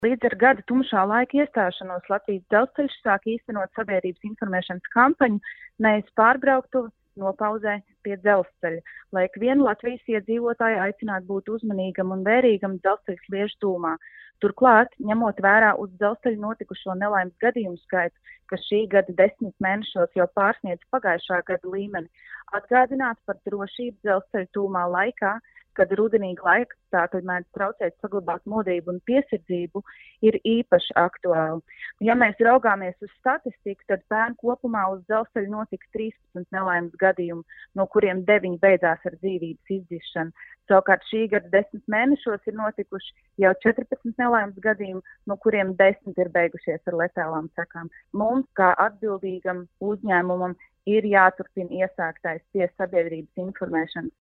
Līdz ar gada tumšā laika iestāšanos Latvijas Dzelzceļš sāk īstenot sabiedrības informēšanas kampaņu Nevis pārbrauktuve, nopauzē pie dzelzceļa, lai ikvienu Latvijas iedzīvotāju aicinātu būt uzmanīgam un vērīgam dzelzceļa sliežu tūmā. Turklāt, ņemot vērā uz dzelzceļa notikušo nelaimes gadījumu skaitu, kas šī gada 10 mēnešos jau pārsniedz pagājušā gada līmeni, atgādināt par drošību dzelzceļa tūmā laikā, kad rudenīgi laikapstākļi mēdz traucēt saglabāt modrību un piesardzību, ir īpaši aktuāli. Ja mēs raugāmies uz statistiku, tad pērn kopumā uz dzelzceļa notika 13 nelaimes gadījumu, no kuriem 9 beidzās ar dzīvības izdzišanu. Savukārt šī gada 10 mēnešos ir notikuši jau 14 nelaimes gadījumu, no kuriem 10 ir beigušies ar letālām sekām. Mums, kā atbildīgam uzņēmumam, ir jāturpina iesāktais pie sabiedrības informēšanas